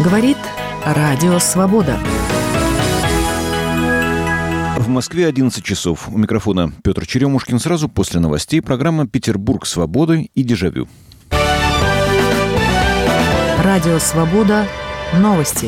Говорит Радио Свобода. В Москве 11 часов. У микрофона Петр Черемушкин. Сразу после новостей программа «Петербург свободы» и «Дежавю». Радио Свобода. Новости.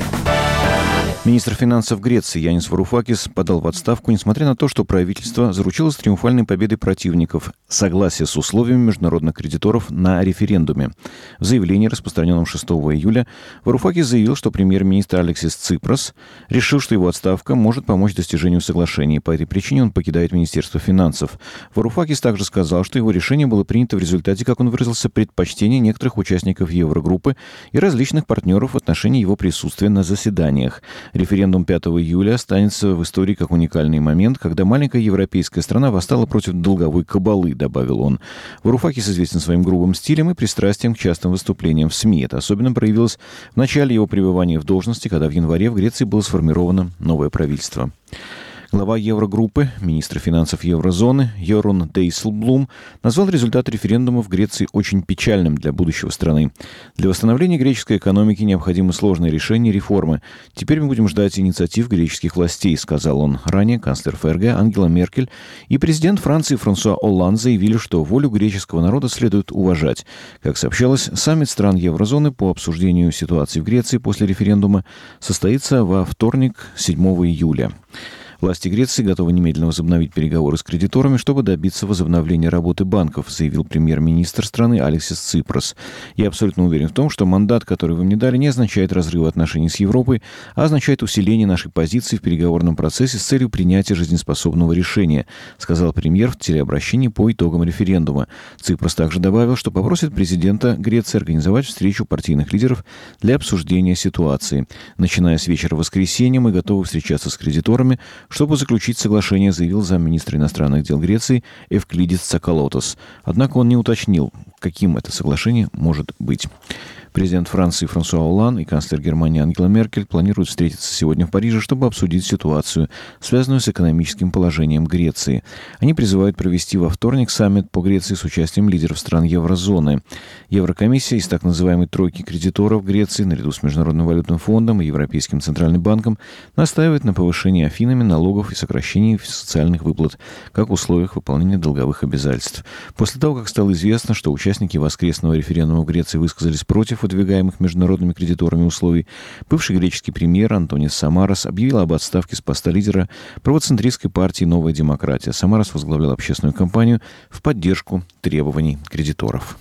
Министр финансов Греции Янис Варуфакис подал в отставку, несмотря на то, что правительство заручилось триумфальной победой противников согласия с условиями международных кредиторов на референдуме. В заявлении, распространенном 6 июля, Варуфакис заявил, что премьер-министр Алексис Ципрос решил, что его отставка может помочь достижению соглашений. По этой причине он покидает Министерство финансов. Варуфакис также сказал, что его решение было принято в результате, как он выразился, предпочтения некоторых участников Еврогруппы и различных партнеров в отношении его присутствия на заседаниях. Референдум 5 июля останется в истории как уникальный момент, когда маленькая европейская страна восстала против долговой кабалы, добавил он. Варуфакис известен своим грубым стилем и пристрастием к частым выступлениям в СМИ. Это особенно проявилось в начале его пребывания в должности, когда в январе в Греции было сформировано новое правительство. Глава Еврогруппы, министр финансов еврозоны Йорун Дейселблум назвал результат референдума в Греции очень печальным для будущего страны. Для восстановления греческой экономики необходимы сложные решения и реформы. Теперь мы будем ждать инициатив греческих властей, сказал он. Ранее канцлер ФРГ Ангела Меркель и президент Франции Франсуа Олланд заявили, что волю греческого народа следует уважать. Как сообщалось, саммит стран еврозоны по обсуждению ситуации в Греции после референдума состоится во вторник, 7 июля. Власти Греции готовы немедленно возобновить переговоры с кредиторами, чтобы добиться возобновления работы банков, заявил премьер-министр страны Алексис Ципрос. Я абсолютно уверен в том, что мандат, который вы мне дали, не означает разрыва отношений с Европой, а означает усиление нашей позиции в переговорном процессе с целью принятия жизнеспособного решения, сказал премьер в телеобращении по итогам референдума. Ципрос также добавил, что попросит президента Греции организовать встречу партийных лидеров для обсуждения ситуации. Начиная с вечера воскресенья мы готовы встречаться с кредиторами, чтобы заключить соглашение, заявил замминистра иностранных дел Греции Эвклидис Цакалотос. Однако он не уточнил, каким это соглашение может быть. Президент Франции Франсуа Олланд и канцлер Германии Ангела Меркель планируют встретиться сегодня в Париже, чтобы обсудить ситуацию, связанную с экономическим положением Греции. Они призывают провести во вторник саммит по Греции с участием лидеров стран еврозоны. Еврокомиссия из так называемой тройки кредиторов Греции, наряду с Международным валютным фондом и Европейским центральным банком, настаивает на повышении Афинами налогов и сокращении социальных выплат, как условиях выполнения долговых обязательств. После того, как стало известно, что участники воскресного референдума в Греции высказались против выдвигаемых международными кредиторами условий, бывший греческий премьер Антонис Самарас объявил об отставке с поста лидера правоцентристской партии «Новая демократия». Самарас возглавлял общественную кампанию в поддержку требований кредиторов.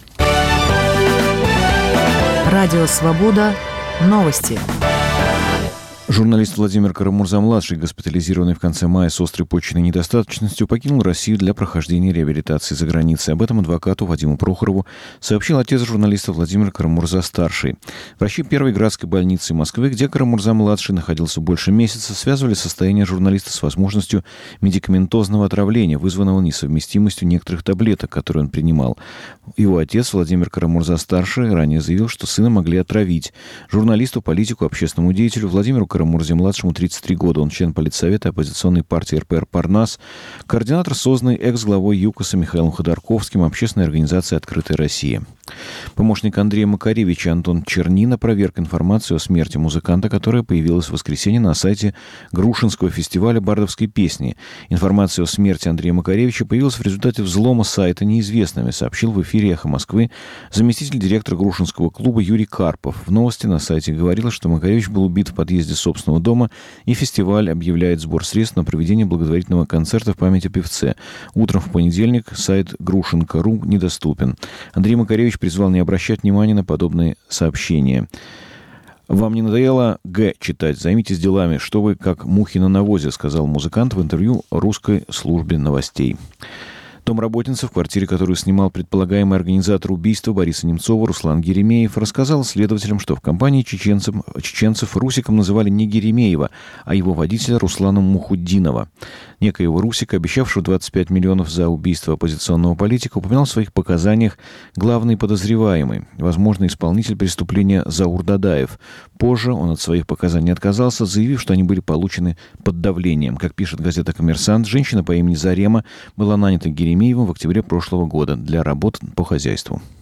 Радио Свобода. Новости. Журналист Владимир Карамурза-младший, госпитализированный в конце мая с острой почечной недостаточностью, покинул Россию для прохождения реабилитации за границей. Об этом адвокату Вадиму Прохорову сообщил отец журналиста Владимир Карамурза-старший. Врачи Первой градской больницы Москвы, где Карамурза-младший находился больше месяца, связывали состояние журналиста с возможностью медикаментозного отравления, вызванного несовместимостью некоторых таблеток, которые он принимал. Его отец Владимир Карамурза-старший ранее заявил, что сына могли отравить. Журналисту, политику, общественному деятелю Владимиру Карамурзе-младшему 33 года. Он член политсовета оппозиционной партии РПР «Парнас», координатор созданной экс-главой ЮКОСа Михаилом Ходорковским общественной организации «Открытая Россия». Помощник Андрея Макаревича Антон Чернин опроверг информацию о смерти музыканта, которая появилась в воскресенье на сайте Грушинского фестиваля бардовской песни. Информация о смерти Андрея Макаревича появилась в результате взлома сайта неизвестными, сообщил в эфире «Эхо Москвы» заместитель директора Грушинского клуба Юрий Карпов. В новости на сайте говорилось, что Макаревич был убит в подъезде собственного дома, и фестиваль объявляет сбор средств на проведение благотворительного концерта в память о певце. Утром в понедельник сайт Грушинка.ру недоступен. Андрей Макаревич призвал не обращать внимания на подобные сообщения. «Вам не надоело читать? Займитесь делами, что вы как мухи на навозе», сказал музыкант в интервью русской службе новостей. Домработница, в квартире, которую снимал предполагаемый организатор убийства Бориса Немцова Руслан Геремеев, рассказал следователям, что в компании чеченцев Русиком называли не Геремеева, а его водителя Руслана Мухуддинова. Некоего Русика, обещавшего 25 миллионов за убийство оппозиционного политика, упоминал в своих показаниях главный подозреваемый, возможно, исполнитель преступления Заур Дадаев. Позже он от своих показаний отказался, заявив, что они были получены под давлением. Как пишет газета «Коммерсант», женщина по имени Зарема была нанята Геремеевым в октябре прошлого года для работ по хозяйству.